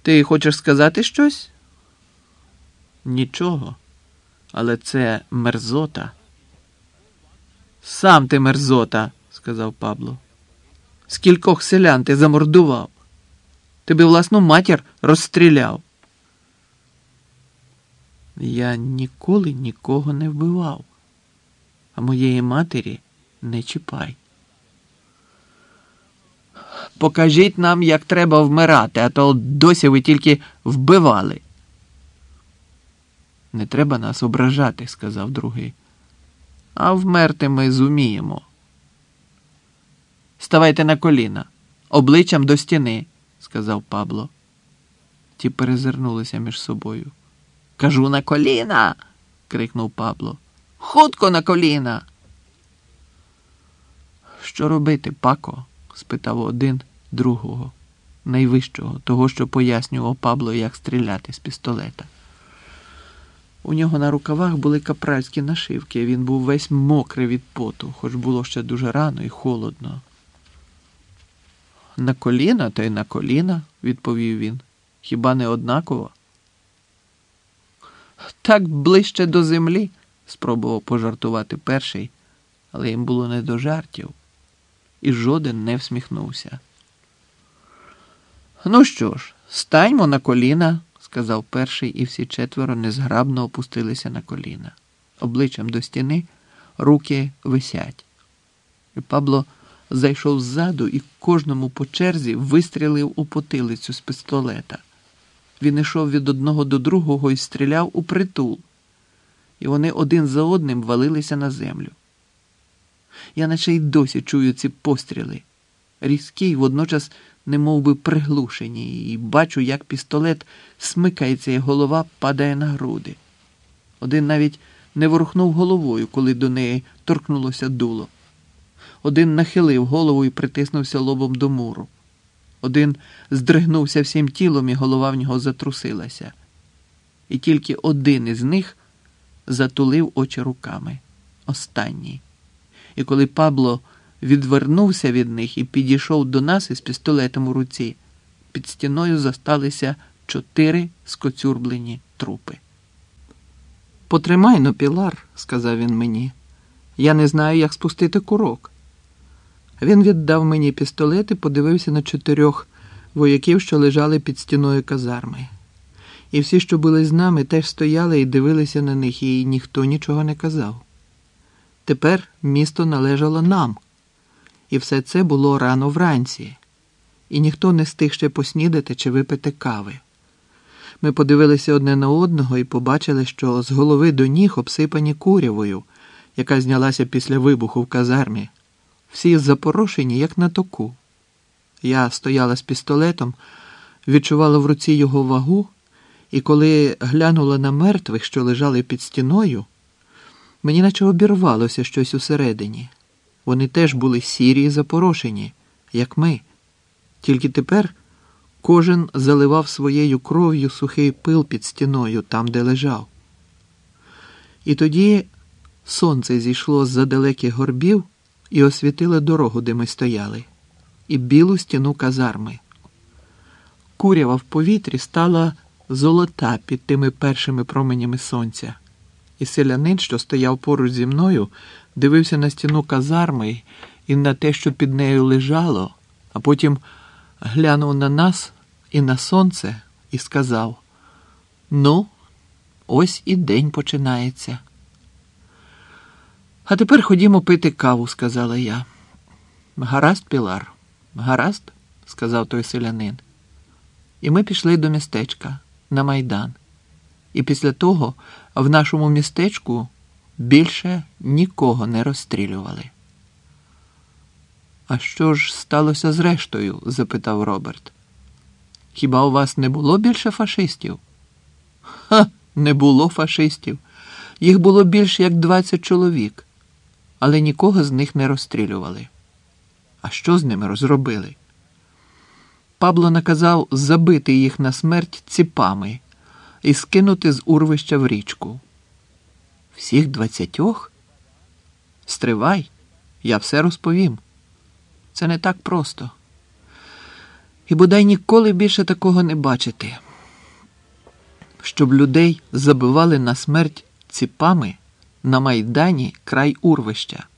Ти хочеш сказати щось? Нічого. Але це мерзота. Сам ти мерзота, сказав Пабло. Скількох селян ти замордував? Ти би власну матір розстріляв. Я ніколи нікого не вбивав. А моєї матері не чіпай. Покажіть нам, як треба вмирати, а то досі ви тільки вбивали. Не треба нас ображати, сказав другий. А вмерти ми зуміємо. Ставайте на коліна, обличчям до стіни, сказав Пабло. Ті перезирнулися між собою. Кажу, на коліна, крикнув Пабло. Хутко на коліна. Що робити, Пако? Спитав один другого, найвищого, того, що пояснював Пабло, як стріляти з пістолета. У нього на рукавах були капральські нашивки, він був весь мокрий від поту, хоч було ще дуже рано і холодно. На коліна, та й на коліна, відповів він. Хіба не однаково? Так ближче до землі, спробував пожартувати перший, але їм було не до жартів. І жоден не всміхнувся. Ну що ж, станьмо на коліна, сказав перший, і всі четверо незграбно опустилися на коліна. Обличчям до стіни, руки висять. І Пабло зайшов ззаду і кожному по черзі вистрілив у потилицю з пістолета. Він йшов від одного до другого і стріляв у притул. І вони один за одним валилися на землю. Я наче й досі чую ці постріли. Різкі, водночас немов би приглушені, і бачу, як пістолет смикається, і голова падає на груди. Один навіть не ворухнув головою, коли до неї торкнулося дуло. Один нахилив голову і притиснувся лобом до муру. Один здригнувся всім тілом, і голова в нього затрусилася. І тільки один із них затулив очі руками. Останній. І коли Пабло відвернувся від них і підійшов до нас із пістолетом у руці, під стіною зосталися 4 скоцюрблені трупи. «Потримай-но, Пілар», – сказав він мені. «Я не знаю, як спустити курок». Він віддав мені пістолет і подивився на 4 вояків, що лежали під стіною казарми. І всі, що були з нами, теж стояли і дивилися на них, і ніхто нічого не казав. Тепер місто належало нам. І все це було рано вранці. І ніхто не встиг ще поснідати чи випити кави. Ми подивилися одне на одного і побачили, що з голови до ніг обсипані курявою, яка знялася після вибуху в казармі. Всі запорошені, як на току. Я стояла з пістолетом, відчувала в руці його вагу, і коли глянула на мертвих, що лежали під стіною, мені наче обірвалося щось усередині. Вони теж були сірі і запорошені, як ми. Тільки тепер кожен заливав своєю кров'ю сухий пил під стіною, там, де лежав. І тоді сонце зійшло з-за далеких горбів і освітило дорогу, де ми стояли, і білу стіну казарми. Курява в повітрі стала золота під тими першими променями сонця. І селянин, що стояв поруч зі мною, дивився на стіну казарми і на те, що під нею лежало, а потім глянув на нас і на сонце і сказав: «Ну, ось і день починається». «А тепер ходімо пити каву», – сказала я. «Гаразд, Пілар, гаразд», – сказав той селянин. І ми пішли до містечка, на Майдан. І після того в нашому містечку більше нікого не розстрілювали. «А що ж сталося з рештою?» – запитав Роберт. «Хіба у вас не було більше фашистів?» «Ха, не було фашистів. Їх було більше як 20 чоловік, але нікого з них не розстрілювали». «А що з ними розробили?» Пабло наказав забити їх на смерть ціпами і скинути з урвища в річку. «Всіх 20? Стривай, я все розповім. Це не так просто. І бодай ніколи більше такого не бачити. Щоб людей забивали на смерть ціпами на Майдані край урвища.